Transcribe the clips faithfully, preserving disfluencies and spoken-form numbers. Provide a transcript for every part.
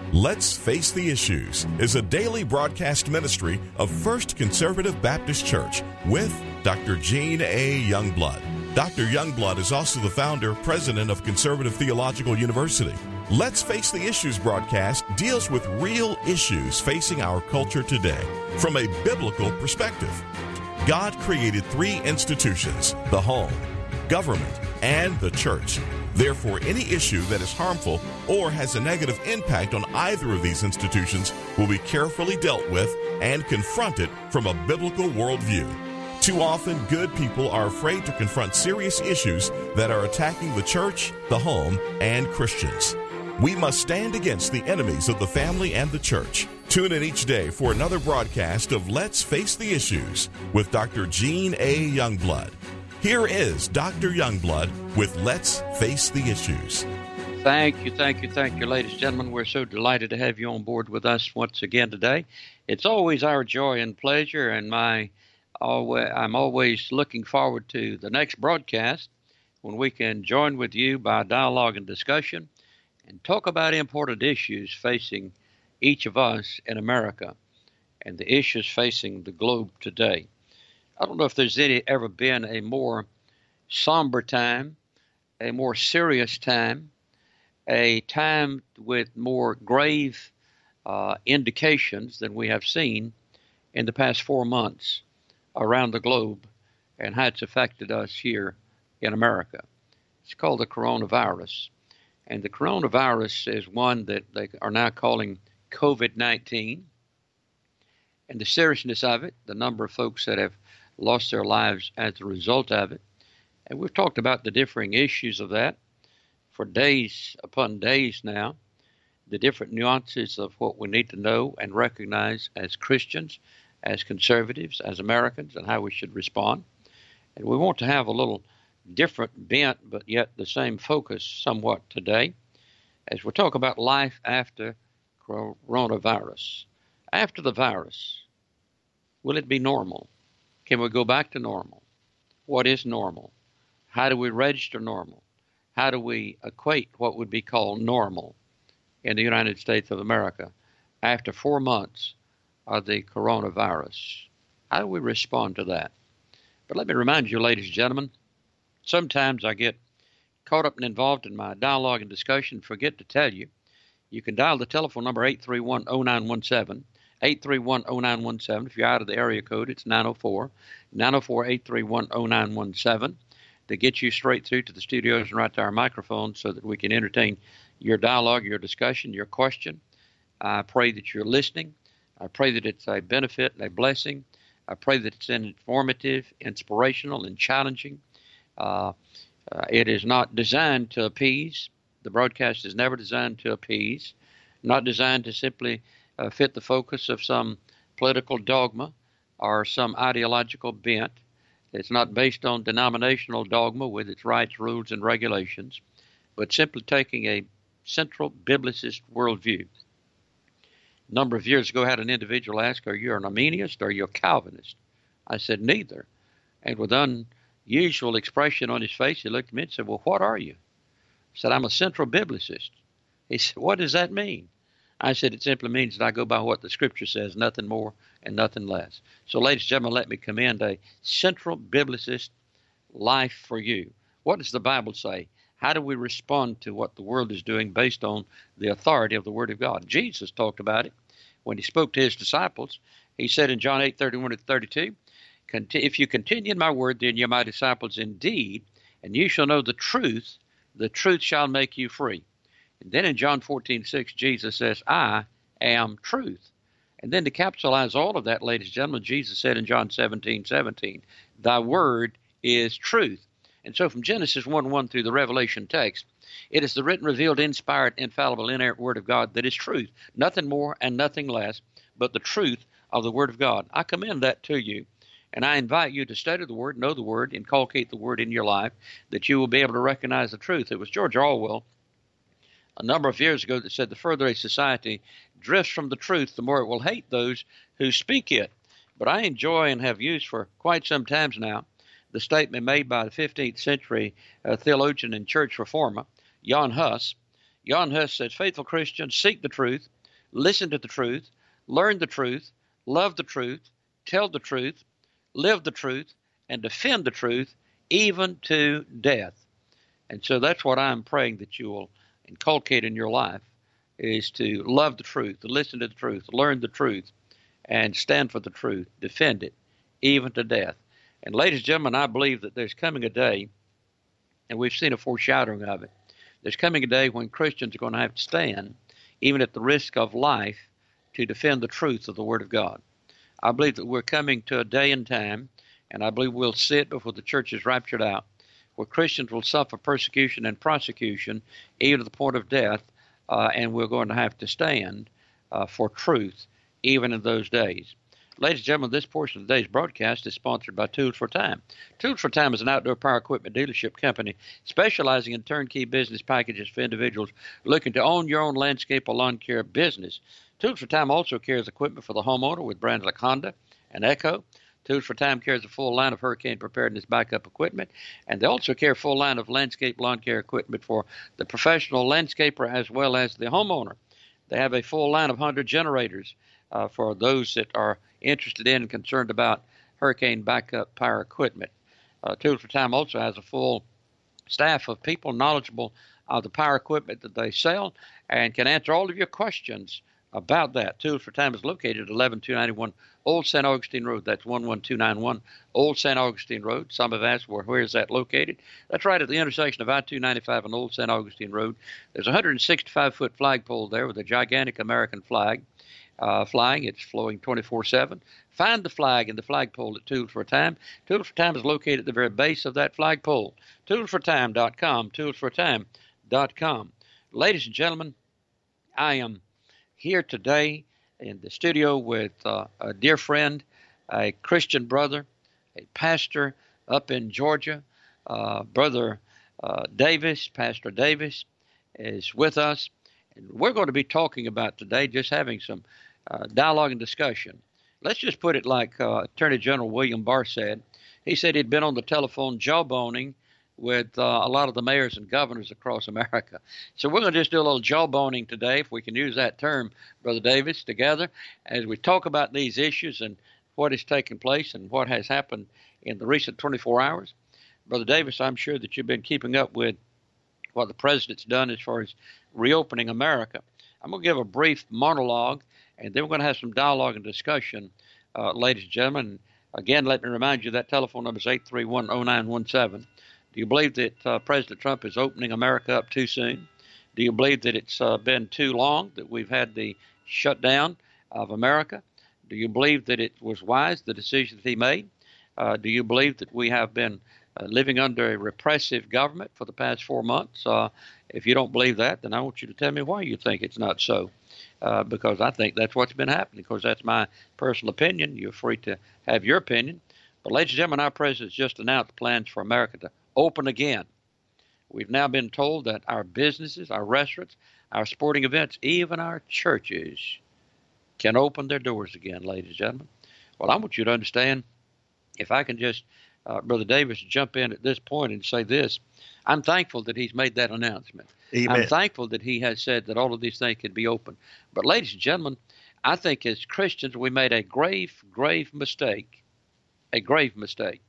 Let's Face the Issues is a daily broadcast ministry of First Conservative Baptist Church with Doctor Gene A. Youngblood. Doctor Youngblood is also the founder, president of Conservative Theological University. Let's Face the Issues broadcast deals with real issues facing our culture today from a biblical perspective. God created three institutions: the home, government, and the church. Therefore, any issue that is harmful or has a negative impact on either of these institutions will be carefully dealt with and confronted from a biblical worldview. Too often, good people are afraid to confront serious issues that are attacking the church, the home, and Christians. We must stand against the enemies of the family and the church. Tune in each day for another broadcast of Let's Face the Issues with Doctor Gene A. Youngblood. Here is Doctor Youngblood with Let's Face the Issues. Thank you, thank you, thank you, ladies and gentlemen. We're so delighted to have you on board with us once again today. It's always our joy and pleasure, and my always, I'm always looking forward to the next broadcast when we can join with you by dialogue and discussion and talk about important issues facing each of us in America and the issues facing the globe today. I don't know if there's any, ever been a more somber time, a more serious time, a time with more grave uh, indications than we have seen in the past four months around the globe and how it's affected us here in America. It's called the coronavirus. And the coronavirus is one that they are now calling COVID nineteen. And the seriousness of it, the number of folks that have lost their lives as a result of it. And we've talked about the differing issues of that for days upon days now, the different nuances of what we need to know and recognize as Christians, as conservatives, as Americans, and how we should respond. And we want to have a little different bent, but yet the same focus somewhat today, as we talk about life after coronavirus. After the virus, will it be normal? Can we go back to normal? What is normal? How do we register normal? How do we equate what would be called normal in the United States of America after four months of the coronavirus? How do we respond to that? But let me remind you, ladies and gentlemen, sometimes I get caught up and involved in my dialogue and discussion, forget to tell you, you can dial the telephone number eight three one, oh nine one seven, eight three one, oh nine one seven. If you're out of the area code, it's nine oh four, nine oh four, eight three one, oh nine one seven to get you straight through to the studios and right to our microphone so that we can entertain your dialogue, your discussion, your question. I pray that you're listening. I pray that it's a benefit and a blessing. I pray that it's informative, inspirational, and challenging. Uh, uh, it is not designed to appease. The broadcast is never designed to appease, not designed to simply uh, fit the focus of some political dogma or some ideological bent. It's not based on denominational dogma with its rights, rules, and regulations, but simply taking a central biblicist worldview. A number of years ago, I had an individual ask, are you an Arminianist or are you a Calvinist? I said, neither. And with unusual expression on his face, he looked at me and said, well, what are you? I said, I'm a central biblicist. He said, what does that mean? I said, it simply means that I go by what the Scripture says, nothing more and nothing less. So, ladies and gentlemen, let me commend a central biblicist life for you. What does the Bible say? How do we respond to what the world is doing based on the authority of the Word of God? Jesus talked about it when he spoke to his disciples. He said in John eight, thirty-one to thirty-two, if you continue in my word, then you're my disciples indeed, and you shall know the truth. The truth shall make you free. And then in John fourteen, six, Jesus says, I am truth. And then to capsulize all of that, ladies and gentlemen, Jesus said in John seventeen, seventeen, thy word is truth. And so from Genesis one, one through the Revelation text, it is the written, revealed, inspired, infallible, inerrant word of God that is truth. Nothing more and nothing less but the truth of the word of God. I commend that to you. And I invite you to study the Word, know the Word, inculcate the Word in your life, that you will be able to recognize the truth. It was George Orwell a number of years ago that said the further a society drifts from the truth, the more it will hate those who speak it. But I enjoy and have used for quite some times now the statement made by the fifteenth century uh, theologian and church reformer, Jan Hus. Jan Hus said, faithful Christians seek the truth, listen to the truth, learn the truth, love the truth, tell the truth, live the truth, and defend the truth, even to death. And so that's what I'm praying that you will inculcate in your life, is to love the truth, to listen to the truth, learn the truth, and stand for the truth, defend it, even to death. And ladies and gentlemen, I believe that there's coming a day, and we've seen a foreshadowing of it, there's coming a day when Christians are going to have to stand, even at the risk of life, to defend the truth of the Word of God. I believe that we're coming to a day and time, and I believe we'll see it before the church is raptured out, where Christians will suffer persecution and prosecution, even to the point of death, uh, and we're going to have to stand uh, for truth, even in those days. Ladies and gentlemen, this portion of today's broadcast is sponsored by Tools for Time. Tools for Time is an outdoor power equipment dealership company specializing in turnkey business packages for individuals looking to own your own landscape or lawn care business. Tools for Time also carries equipment for the homeowner with brands like Honda and Echo. Tools for Time carries a full line of hurricane preparedness backup equipment, and they also carry a full line of landscape lawn care equipment for the professional landscaper as well as the homeowner. They have a full line of Honda generators uh, for those that are interested in and concerned about hurricane backup power equipment. Uh, Tools for Time also has a full staff of people knowledgeable of the power equipment that they sell and can answer all of your questions about that. Tools for Time is located at eleven two ninety-one Old Saint Augustine Road. That's one one two nine one Old Saint Augustine Road. Some have asked, well, where is that located? That's right at the intersection of I two ninety-five and Old Saint Augustine Road. There's a one hundred sixty-five foot flagpole there with a gigantic American flag uh, flying. It's flowing twenty-four seven. Find the flag and the flagpole at Tools for Time. Tools for Time is located at the very base of that flagpole. tools for time dot com. tools for time dot com. Ladies and gentlemen, I am here today in the studio with uh, a dear friend, a Christian brother, a pastor up in Georgia. Uh, Brother uh, Davis, Pastor Davis, is with us. And we're going to be talking about today, just having some uh, dialogue and discussion. Let's just put it like uh, Attorney General William Barr said. He said he'd been on the telephone jawboning with uh, a lot of the mayors and governors across America. So we're going to just do a little jawboning today, if we can use that term, Brother Davis, together, as we talk about these issues and what is taking place and what has happened in the recent twenty-four hours. Brother Davis, I'm sure that you've been keeping up with what the president's done as far as reopening America. I'm going to give a brief monologue, and then we're going to have some dialogue and discussion, uh, ladies and gentlemen. Again, let me remind you that telephone number is eight three one oh nine one seven. Do you believe that uh, President Trump is opening America up too soon? Do you believe that it's uh, been too long that we've had the shutdown of America? Do you believe that it was wise, the decision that he made? Uh, do you believe that we have been uh, living under a repressive government for the past four months? Uh, if you don't believe that, then I want you to tell me why you think it's not so, uh, because I think that's what's been happening. Of course, that's my personal opinion. You're free to have your opinion. But, ladies and gentlemen, our president has just announced plans for America to open again. We've now been told that our businesses, our restaurants, our sporting events, even our churches can open their doors again, ladies and gentlemen. Well, I want you to understand, if I can just, uh, Brother Davis, jump in at this point and say this, I'm thankful that he's made that announcement. Amen. I'm thankful that he has said that all of these things can be open. But, ladies and gentlemen, I think as Christians we made a grave, grave mistake, a grave mistake,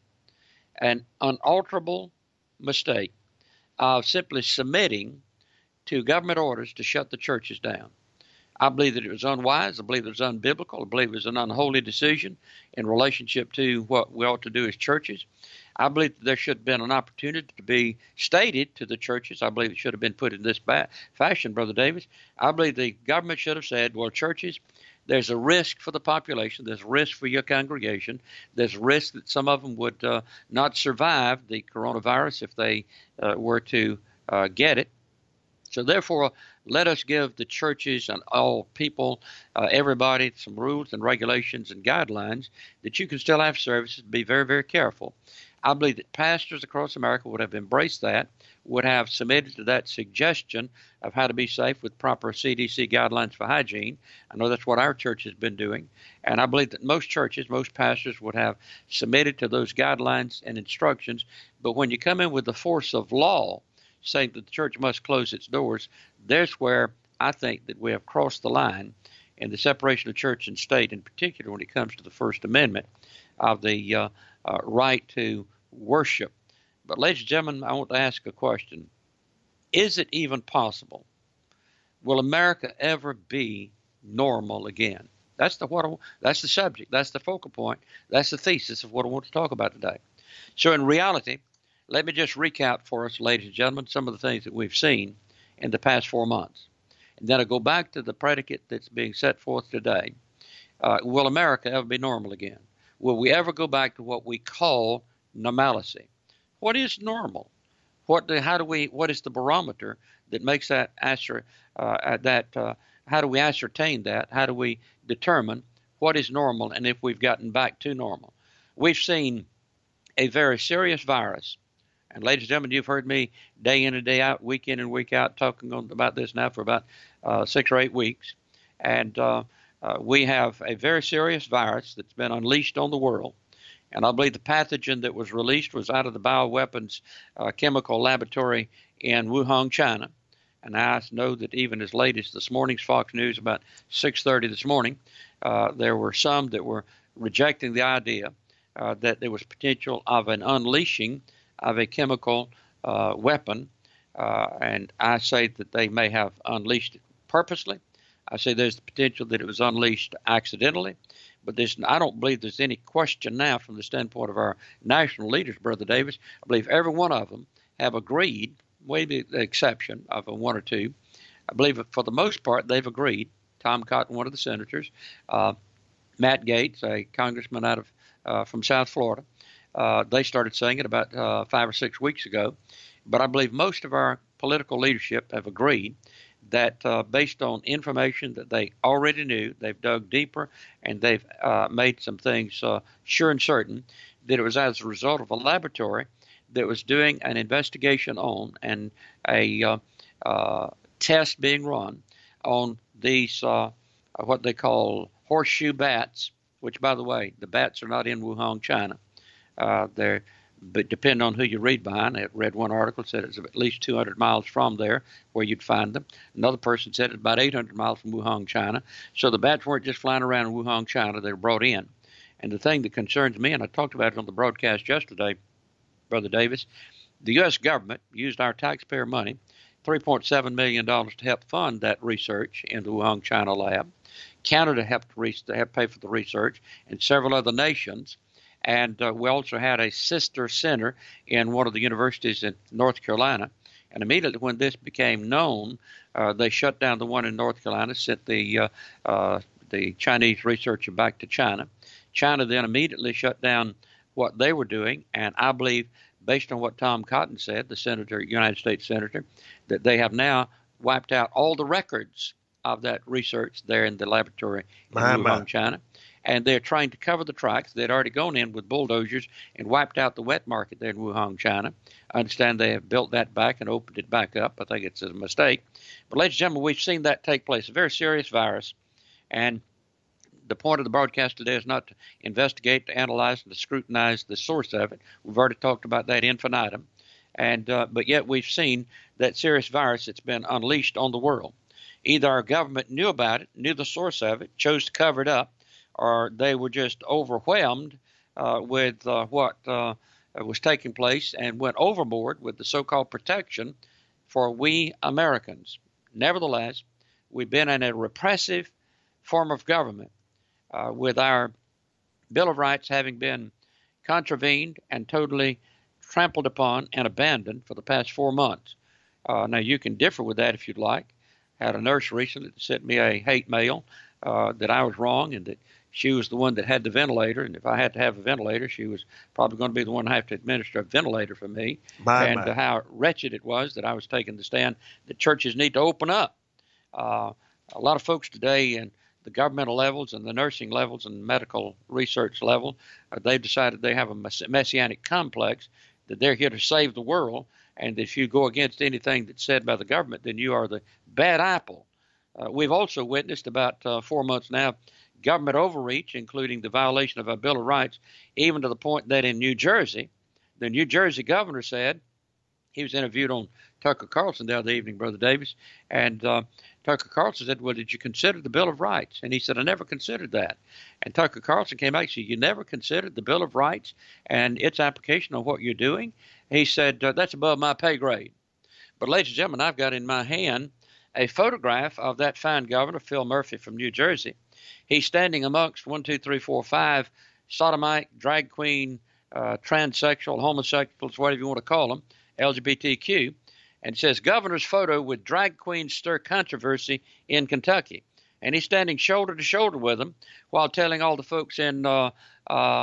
an unalterable mistake of simply submitting to government orders to shut the churches down. I believe that it was unwise. I believe it was unbiblical. I believe it was an unholy decision in relationship to what we ought to do as churches. I believe that there should have been an opportunity to be stated to the churches. I believe it should have been put in this ba- fashion, Brother Davis. I believe the government should have said, well, churches, there's a risk for the population. There's risk for your congregation. There's risk that some of them would uh, not survive the coronavirus if they uh, were to uh, get it. So therefore, let us give the churches and all people, uh, everybody, some rules and regulations and guidelines that you can still have services. Be very, very careful. I believe that pastors across America would have embraced that, would have submitted to that suggestion of how to be safe with proper C D C guidelines for hygiene. I know that's what our church has been doing. And I believe that most churches, most pastors would have submitted to those guidelines and instructions. But when you come in with the force of law, saying that the church must close its doors, there's where I think that we have crossed the line in the separation of church and state, in particular when it comes to the First Amendment of the uh, uh, right to worship. But, ladies and gentlemen, I want to ask a question. Is it even possible? Will America ever be normal again? That's the what I, that's the subject. That's the focal point. That's the thesis of what I want to talk about today. So in reality, let me just recap for us, ladies and gentlemen, some of the things that we've seen in the past four months. And then I'll go back to the predicate that's being set forth today. Uh, will America ever be normal again? Will we ever go back to what we call normalcy? What is normal? What do, how do we? What is the barometer that makes that answer? Uh, that uh, how do we ascertain that? How do we determine what is normal and if we've gotten back to normal? We've seen a very serious virus, and ladies and gentlemen, you've heard me day in and day out, week in and week out, talking on, about this now for about uh, six or eight weeks, and uh, uh, we have a very serious virus that's been unleashed on the world. And I believe the pathogen that was released was out of the bioweapons uh, chemical laboratory in Wuhan, China. And I know that even as late as this morning's Fox News, about six thirty this morning, uh, there were some that were rejecting the idea uh, that there was potential of an unleashing of a chemical uh, weapon. Uh, and I say that they may have unleashed it purposely. I say there's the potential that it was unleashed accidentally. But there's, I don't believe there's any question now from the standpoint of our national leaders, Brother Davis. I believe every one of them have agreed, maybe the exception of a one or two. I believe that for the most part they've agreed. Tom Cotton, one of the senators, uh, Matt Gaetz, a congressman out of uh, from South Florida, uh, they started saying it about uh, five or six weeks ago. But I believe most of our political leadership have agreed that uh, based on information that they already knew, they've dug deeper and they've uh, made some things uh, sure and certain that it was as a result of a laboratory that was doing an investigation on and a uh, uh, test being run on these uh, what they call horseshoe bats, which, by the way, the bats are not in Wuhan, China. Uh, they're But depending on who you read behind, I read one article said it's at least two hundred miles from there where you'd find them. Another person said it's about eight hundred miles from Wuhan, China. So the bats weren't just flying around in Wuhan, China. They were brought in. And the thing that concerns me, and I talked about it on the broadcast yesterday, Brother Davis, the U S government used our taxpayer money, three point seven million dollars, to help fund that research in the Wuhan, China lab. Canada helped, re- helped pay for the research, and several other nations. And uh, we also had a sister center in one of the universities in North Carolina. And immediately when this became known, uh, they shut down the one in North Carolina, sent the uh, uh, the Chinese researcher back to China. China then immediately shut down what they were doing. And I believe, based on what Tom Cotton said, the senator, United States senator, that they have now wiped out all the records of that research there in the laboratory in my, Wuhan, my. China. And they're trying to cover the tracks. They'd already gone in with bulldozers and wiped out the wet market there in Wuhan, China. I understand they have built that back and opened it back up. I think it's a mistake. But, ladies and gentlemen, we've seen that take place, a very serious virus. And the point of the broadcast today is not to investigate, to analyze, and to scrutinize the source of it. We've already talked about that infinitum. And uh, but yet we've seen that serious virus that's been unleashed on the world. Either our government knew about it, knew the source of it, chose to cover it up, or they were just overwhelmed uh, with uh, what uh, was taking place and went overboard with the so-called protection for we Americans. Nevertheless, we've been in a repressive form of government uh, with our Bill of Rights having been contravened and totally trampled upon and abandoned for the past four months. Uh, now, you can differ with that if you'd like. I had a nurse recently that sent me a hate mail uh, that I was wrong and that she was the one that had the ventilator, and if I had to have a ventilator, she was probably going to be the one to have to administer a ventilator for me. My, and my. how wretched it was that I was taking the stand that churches need to open up. Uh, a lot of folks today in the governmental levels and the nursing levels and medical research level, uh, they've decided they have a mess- messianic complex, that they're here to save the world, and if you go against anything that's said by the government, then you are the bad apple. Uh, we've also witnessed about uh, four months now government overreach, including the violation of our Bill of Rights, even to the point that in New Jersey, the New Jersey governor said, he was interviewed on Tucker Carlson the other evening, Brother Davis, and uh, Tucker Carlson said, well, did you consider the Bill of Rights? And he said, I never considered that. And Tucker Carlson came back and said, you never considered the Bill of Rights and its application on what you're doing? He said, uh, that's above my pay grade. But ladies and gentlemen, I've got in my hand a photograph of that fine governor, Phil Murphy from New Jersey. He's standing amongst one, two, three, four, five sodomite, drag queen, uh, transsexual, homosexuals, whatever you want to call them, L G B T Q, and says, governor's photo with drag queens stir controversy in Kentucky. And he's standing shoulder to shoulder with them while telling all the folks in uh, uh,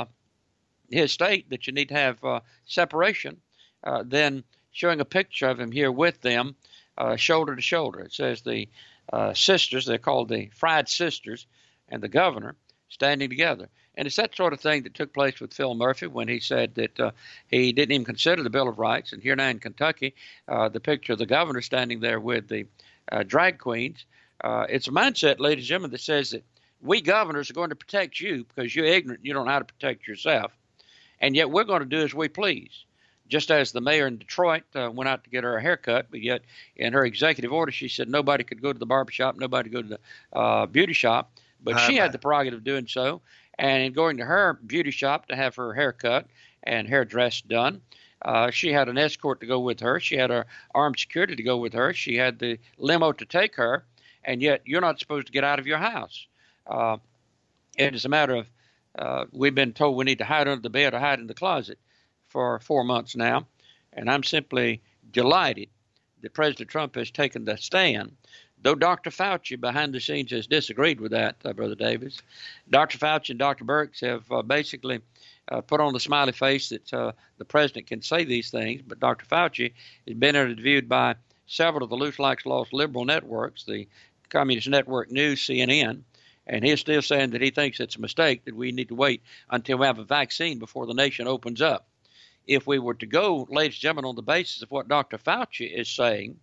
his state that you need to have uh, separation, uh, then showing a picture of him here with them, uh, shoulder to shoulder. It says the uh, sisters, they're called the Fried Sisters, and the governor standing together. And it's that sort of thing that took place with Phil Murphy when he said that uh, he didn't even consider the Bill of Rights. And here now in Kentucky, uh, the picture of the governor standing there with the uh, drag queens. Uh, it's a mindset, ladies and gentlemen, that says that we governors are going to protect you because you're ignorant, you don't know how to protect yourself. And yet we're going to do as we please. Just as the mayor in Detroit uh, went out to get her a haircut, but yet in her executive order, she said nobody could go to the barbershop, nobody could go to the uh, beauty shop. But Hi, she bye. had the prerogative of doing so. And in going to her beauty shop to have her hair cut and hairdress done, uh, she had an escort to go with her. She had her armed security to go with her. She had the limo to take her. And yet you're not supposed to get out of your house. Uh, it is a matter of uh, we've been told we need to hide under the bed or hide in the closet for four months now. And I'm simply delighted that President Trump has taken the stand. Though Doctor Fauci behind the scenes has disagreed with that, uh, Brother Davis, Doctor Fauci and Doctor Birx have uh, basically uh, put on the smiley face that uh, the president can say these things, but Doctor Fauci has been interviewed by several of the loose likes lost liberal networks, the Communist Network News, C N N, and he's still saying that he thinks it's a mistake, that we need to wait until we have a vaccine before the nation opens up. If we were to go, ladies and gentlemen, on the basis of what Doctor Fauci is saying,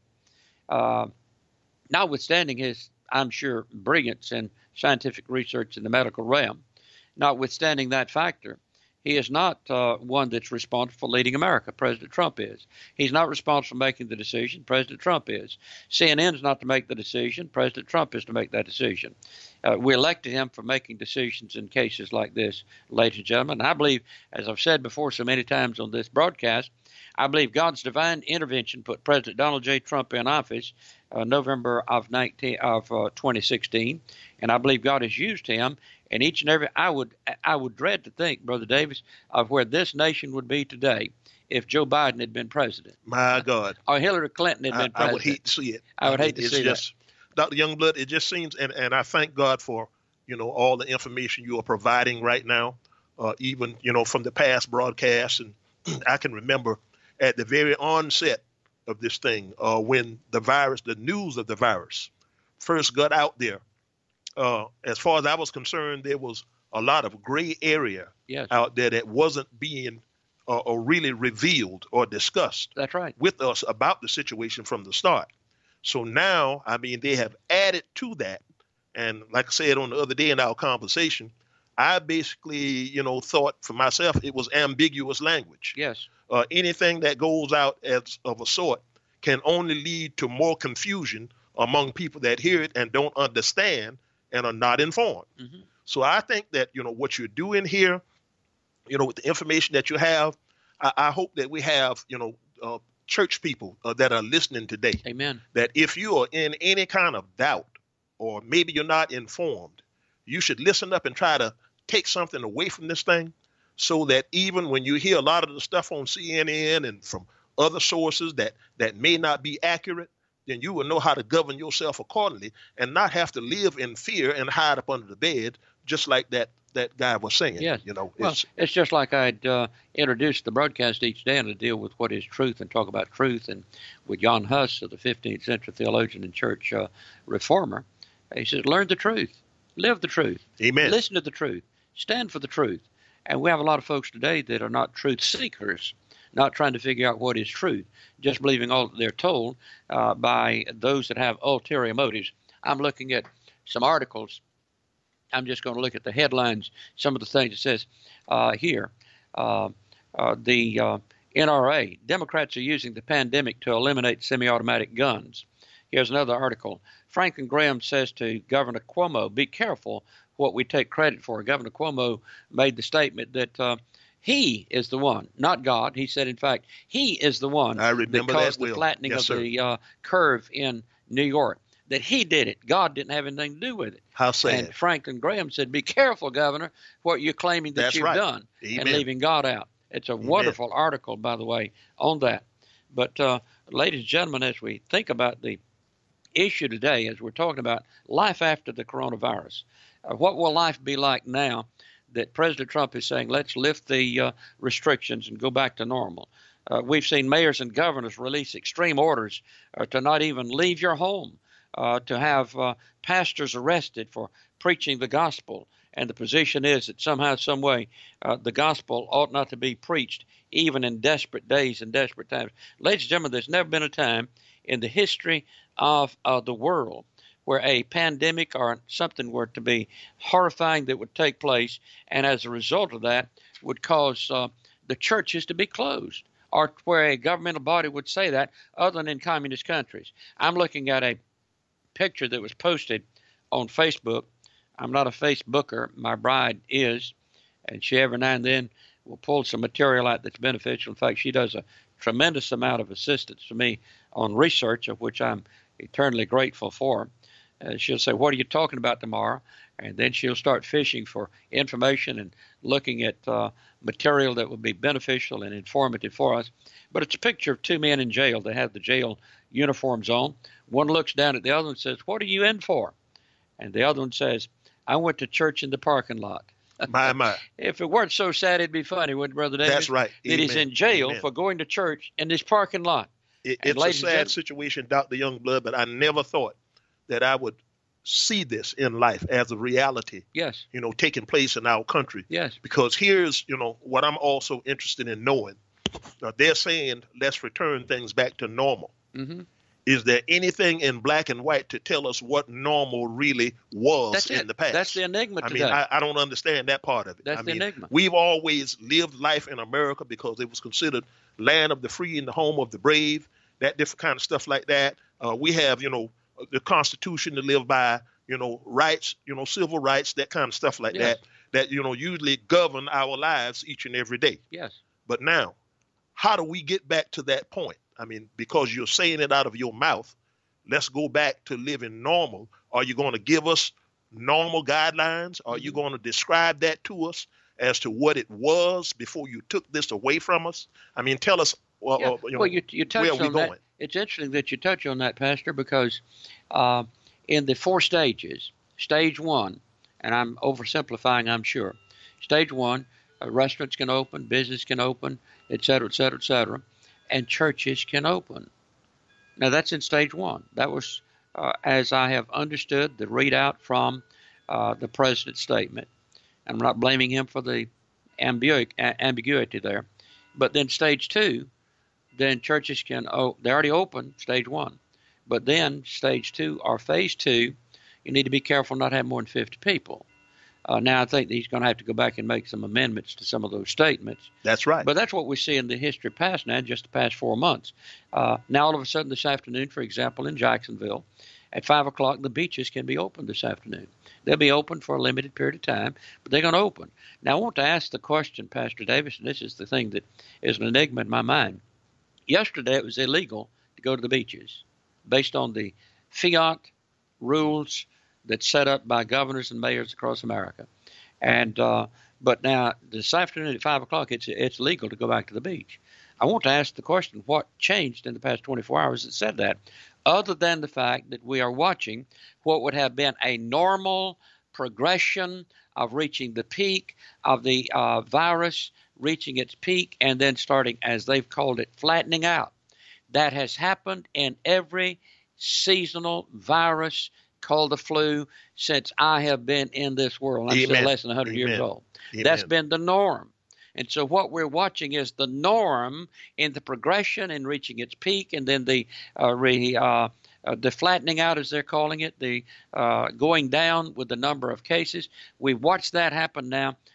uh, notwithstanding his, I'm sure, brilliance in scientific research in the medical realm, notwithstanding that factor, he is not uh, one that's responsible for leading America. President Trump is. He's not responsible for making the decision. President Trump is. C N N is not to make the decision. President Trump is to make that decision. Uh, we elected him for making decisions in cases like this, ladies and gentlemen. And I believe, as I've said before so many times on this broadcast, I believe God's divine intervention put President Donald J. Trump in office uh, November of nineteen of uh, twenty sixteen, and I believe God has used him. And each and every, I would, I would dread to think, Brother Davis, of where this nation would be today if Joe Biden had been president. My God. Or Hillary Clinton had I, been president. I would hate to see it. I would I mean, hate to it's see just, that. Doctor Youngblood, it just seems, and, and I thank God for, you know, all the information you are providing right now, uh, even, you know, from the past broadcasts. And I can remember at the very onset of this thing, uh, when the virus, the news of the virus first got out there, uh, as far as I was concerned, there was a lot of gray area yes. out there that wasn't being uh, or really revealed or discussed That's right. with us about the situation from the start. So now, I mean, they have added to that. And like I said on the other day in our conversation, I basically, you know, thought for myself it was ambiguous language. Yes. Uh, anything that goes out as of a sort can only lead to more confusion among people that hear it and don't understand and are not informed. Mm-hmm. So I think that, you know, what you're doing here, you know, with the information that you have, I, I hope that we have, you know, uh, church people uh, that are listening today. Amen. That if you are in any kind of doubt or maybe you're not informed, you should listen up and try to take something away from this thing so that even when you hear a lot of the stuff on C N N and from other sources that, that may not be accurate, then you will know how to govern yourself accordingly and not have to live in fear and hide up under the bed, just like that that guy was saying. Yes. You know, well, it's, it's just like I'd uh, introduce the broadcast each day and to deal with what is truth and talk about truth. And with Jan Hus, of the fifteenth century theologian and church uh, reformer, he says, learn the truth, live the truth, Amen. Listen to the truth, stand for the truth. And we have a lot of folks today that are not truth seekers, not trying to figure out what is truth, just believing all that they're told uh, by those that have ulterior motives. I'm looking at some articles. I'm just going to look at the headlines, some of the things it says uh, here. Uh, uh, the uh, N R A, Democrats are using the pandemic to eliminate semi-automatic guns. Here's another article. Franklin Graham says to Governor Cuomo, be careful what we take credit for. Governor Cuomo made the statement that uh, he is the one, not God. He said, in fact, he is the one I remember that caused that the well. flattening Yes, of sir. the uh, curve in New York, that he did it. God didn't have anything to do with it. How sad. And Franklin Graham said, be careful, Governor, what you're claiming that That's you've right. done Amen. and leaving God out. It's a Amen. wonderful article, by the way, on that. But, uh, ladies and gentlemen, as we think about the issue today, as we're talking about life after the coronavirus, uh, what will life be like now that President Trump is saying, let's lift the uh, restrictions and go back to normal? Uh, we've seen mayors and governors release extreme orders uh, to not even leave your home, uh, to have uh, pastors arrested for preaching the gospel. And the position is that somehow, some way, uh, the gospel ought not to be preached even in desperate days and desperate times. Ladies and gentlemen, there's never been a time in the history of uh, the world where a pandemic or something were to be horrifying that would take place, and as a result of that would cause uh, the churches to be closed, or where a governmental body would say that, other than in communist countries. I'm looking at a picture that was posted on Facebook. I'm not a Facebooker. My bride is, and she every now and then will pull some material out that's beneficial. In fact, she does a tremendous amount of assistance to me on research, of which I'm eternally grateful for. Uh, she'll say, what are you talking about tomorrow? And then she'll start fishing for information and looking at uh, material that will be beneficial and informative for us. But it's a picture of two men in jail. They have the jail uniforms on. One looks down at the other and says, what are you in for? And the other one says, I went to church in the parking lot. My, my. If it weren't so sad, it'd be funny, wouldn't it, Brother Davis? That's right. That he's Amen. in jail Amen. for going to church in this parking lot. It, And it's a ladies and sad gentlemen- situation, Doctor Youngblood, but I never thought that I would see this in life as a reality, Yes, you know, taking place in our country. yes, Because here's, you know, what I'm also interested in knowing. Now, they're saying, let's return things back to normal. hmm Is there anything in black and white to tell us what normal really was That's in it. the past? That's the enigma I today. mean, I, I don't understand that part of it. That's I the mean, enigma. We've always lived life in America because it was considered land of the free and the home of the brave, that different kind of stuff like that. Uh, we have, you know, the Constitution to live by, you know, rights, you know, civil rights, that kind of stuff like Yes. that, that, you know, usually govern our lives each and every day. Yes. But now, how do we get back to that point? I mean, because you're saying it out of your mouth, let's go back to living normal. Are you going to give us normal guidelines? Are you going to describe that to us as to what it was before you took this away from us? I mean, tell us, well, Yeah. uh, you know, well, you, you touched where are we on that. going? It's interesting that you touch on that, Pastor, because uh, in the four stages, stage one, and I'm oversimplifying, I'm sure. Stage one, uh, restaurants can open, business can open, et cetera, et cetera, et cetera, and churches can open. Now, that's in stage one. That was, uh, as I have understood, the readout from uh, the president's statement. I'm not blaming him for the ambigu- ambiguity there. But then stage two, then churches can, oh, they already opened stage one. But then stage two or phase two, you need to be careful not to have more than fifty people. Uh, now, I think he's going to have to go back and make some amendments to some of those statements. That's right. But that's what we see in the history past now, just the past four months. Uh, now, all of a sudden, this afternoon, for example, in Jacksonville, at five o'clock, the beaches can be open this afternoon. They'll be open for a limited period of time, but they're going to open. Now, I want to ask the question, Pastor Davis, and this is the thing that is an enigma in my mind. Yesterday, it was illegal to go to the beaches based on the fiat rules that's set up by governors and mayors across America. And uh, but now, this afternoon at five o'clock, it's it's legal to go back to the beach. I want to ask the question, what changed in the past twenty-four hours that said that, other than the fact that we are watching what would have been a normal progression of reaching the peak of the uh, virus, reaching its peak, and then starting, as they've called it, flattening out. That has happened in every seasonal virus called the flu since I have been in this world. I'm Amen. still less than one hundred Amen. years old. Amen. That's been the norm. And so what we're watching is the norm in the progression and reaching its peak, and then the uh, re, uh, uh, the flattening out, as they're calling it, the uh, going down with the number of cases. We've watched that happen now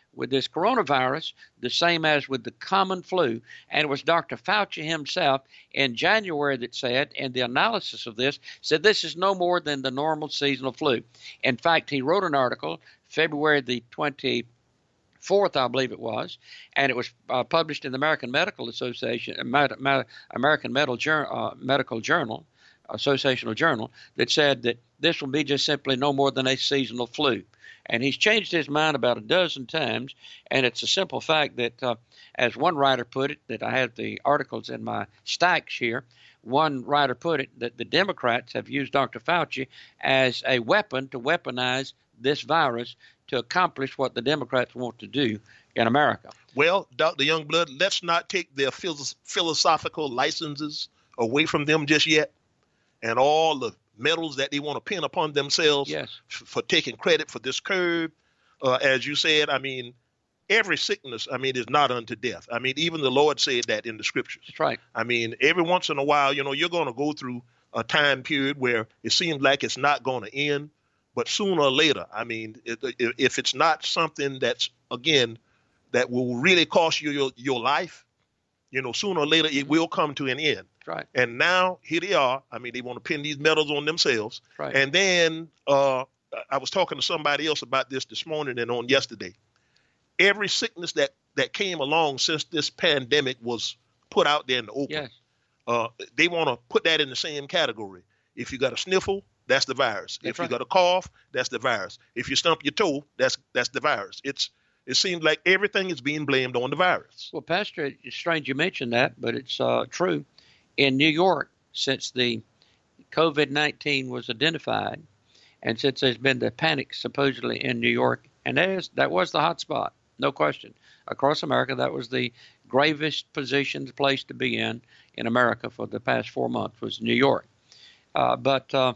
with this coronavirus the same as with the common flu. And it was Doctor Fauci himself in January that said, and the analysis of this said this is no more than the normal seasonal flu. In fact, he wrote an article February the twenty-fourth, I believe it was, and it was uh, published in the American Medical Association, American Medical Journal, uh, Medical Journal, Associational Journal, that said that this will be just simply no more than a seasonal flu. And he's changed his mind about a dozen times, and it's a simple fact that, uh, as one writer put it, that I have the articles in my stacks here, one writer put it that the Democrats have used Doctor Fauci as a weapon to weaponize this virus to accomplish what the Democrats want to do in America. Well, Doctor Youngblood, let's not take their philosophical licenses away from them just yet, and all the medals that they want to pin upon themselves yes. f- for taking credit for this curve. Uh, as you said, I mean, every sickness, I mean, is not unto death. I mean, even the Lord said that in the scriptures. That's right. I mean, every once in a while, you know, you're going to go through a time period where it seems like it's not going to end. But sooner or later, I mean, if it's not something that's, again, that will really cost you your, your life, you know, sooner or later it will come to an end. Right. And now here they are. I mean, they want to pin these medals on themselves. Right. And then uh, I was talking to somebody else about this this morning and on yesterday. Every sickness that, that came along since this pandemic was put out there in the open, yes. uh, they want to put that in the same category. If you got a sniffle, that's the virus. That's if right. you got a cough, that's the virus. If you stump your toe, that's that's the virus. It's It seems like everything is being blamed on the virus. Well, Pastor, it's strange you mentioned that, but it's uh, true. In New York, since the COVID nineteen was identified, and since there's been the panic supposedly in New York, and that, is, that was the hot spot, no question. Across America, that was the gravest position, the place to be in in America for the past four months was New York. Uh, but uh,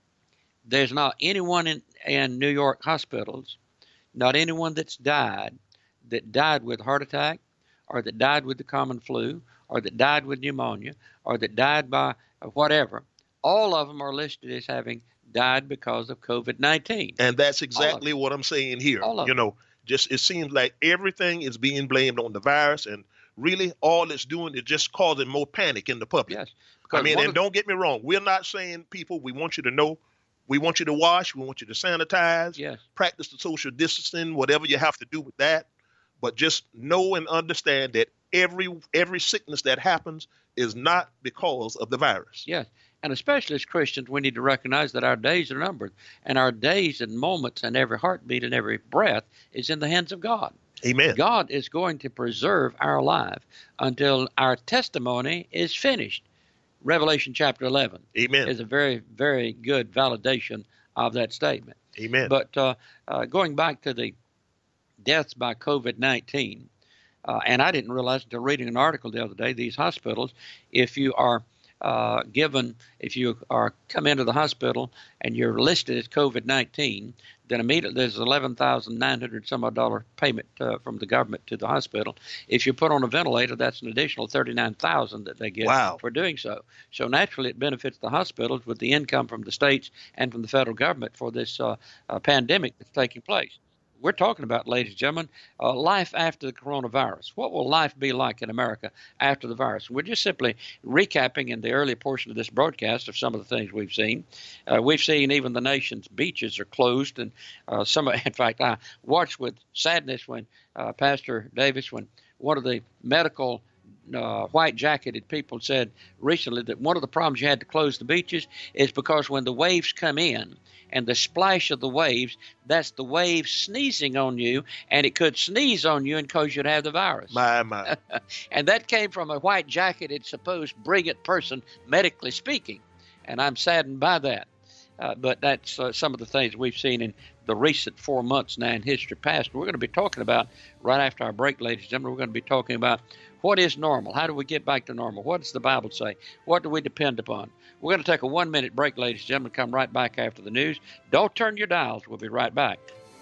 there's not anyone in, in New York hospitals, not anyone that's died, that died with heart attack, or that died with the common flu, or that died with pneumonia, or that died by whatever. All of them are listed as having died because of COVID nineteen. And that's exactly what I'm saying here. You know, just it seems like everything is being blamed on the virus, and really all it's doing is just causing more panic in the public. Yes. I mean, and of, don't get me wrong. We're not saying, people, we want you to know, we want you to wash, we want you to sanitize, yes. practice the social distancing, whatever you have to do with that. But just know and understand that every every sickness that happens is not because of the virus. Yes. And especially as Christians, we need to recognize that our days are numbered, and our days and moments and every heartbeat and every breath is in the hands of God. Amen. God is going to preserve our life until our testimony is finished. Revelation chapter eleven Amen. is a very, very good validation of that statement. Amen. But uh, uh, going back to the deaths by COVID nineteen, uh, and I didn't realize until reading an article the other day, these hospitals, if you are uh, given, if you are come into the hospital and you're listed as COVID nineteen, then immediately there's eleven thousand nine hundred some odd dollar payment uh, from the government to the hospital. If you put on a ventilator, that's an additional thirty-nine thousand that they get wow. for doing so. So naturally, it benefits the hospitals with the income from the states and from the federal government for this uh, uh, pandemic that's taking place. We're talking about, ladies and gentlemen, uh, life after the coronavirus. What will life be like in America after the virus? We're just simply recapping in the early portion of this broadcast of some of the things we've seen. Uh, we've seen even the nation's beaches are closed, and uh, some. In fact, I watched with sadness when uh, Pastor Davis, when one of the medical Uh, white-jacketed people said recently that one of the problems you had to close the beaches is because when the waves come in and the splash of the waves, that's the waves sneezing on you, and it could sneeze on you and cause you to have the virus. My, my. And that came from a white-jacketed, supposed brilliant person, medically speaking, and I'm saddened by that. Uh, but that's uh, some of the things we've seen in the recent four months now in history past. We're going to be talking about, right after our break, ladies and gentlemen, we're going to be talking about what is normal? How do we get back to normal? What does the Bible say? What do we depend upon? We're going to take a one-minute break, ladies and gentlemen, come right back after the news. Don't turn your dials. We'll be right back.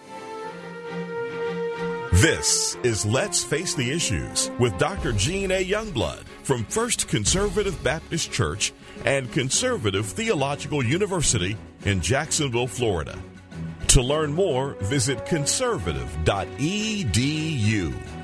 This is Let's Face the Issues with Doctor Gene A. Youngblood from First Conservative Baptist Church and Conservative Theological University in Jacksonville, Florida. To learn more, visit conservative dot e d u.